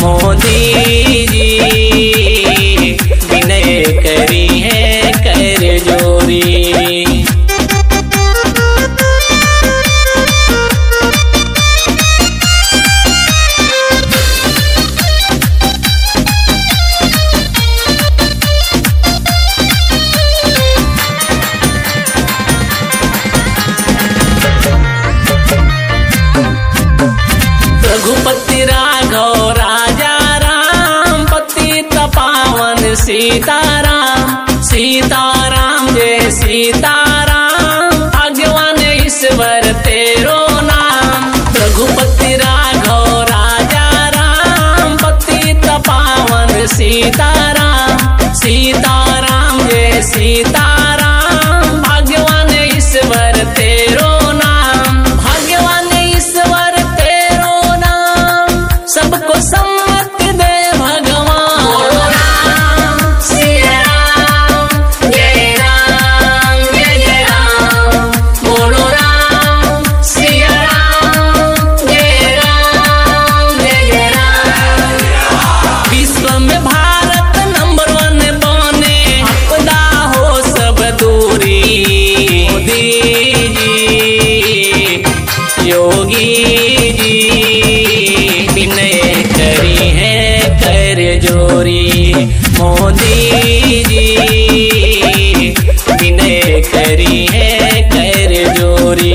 मोदी जी विनय करी है कर जोरी। रघुपति राघव राजा राम पतित पावन सीताराम। सीताराम जय सीताराम भगवान ईश्वर तेरो नाम। रघुपति राघव राजा राम पतित पावन सीताराम। सीताराम जय सीताराम भगवान ईश्वर तेरो नाम। भगवान ईश्वर तेरो नाम सबको सम्मत दे भगवान। बोलो राम सिया राम जय राम जय जय राम। बोलो राम सिया राम जय राम जय जय राम। विश्व में भारत नंबर 1 बने आपदा हो सब दूरी। मोदी जी योगी जी विनय करी है कर जोरी। मोदी जी विनय करी है कर जोरी।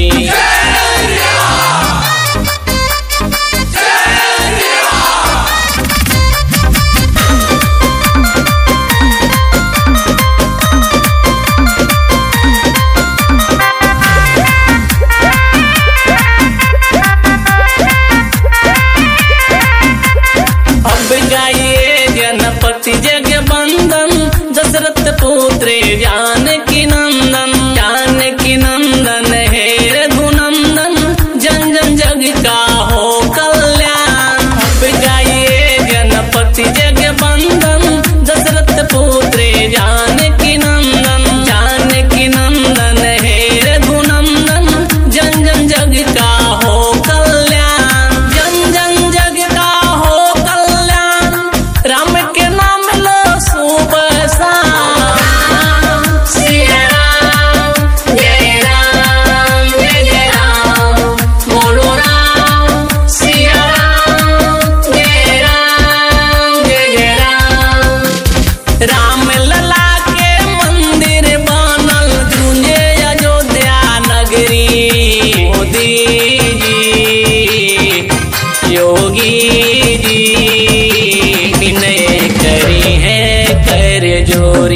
अब गाइए गणपति जगबंदन दशरथ पुत्र जानकी नंदन। जानकी नंदन हे रघुनंदन जन जन जग का हो कल्याण। अब गाइए गणपति जगबंदन दशरथ पुत्र जानकी नंदन। जानकी नंदन हे रघुनंदन जन जन जग का हो कल्याण। जन जन जग का हो कल्याण राम के नाम लो सुबह शाम। सिया राम जय राम जय जय राम। बोलो राम सिया राम जय राम जय जय राम। राम लला के मंदिर बनल गूंजे अयोध्या नगरी। मोदी जी योगी जी विनय करी है कर जोरी।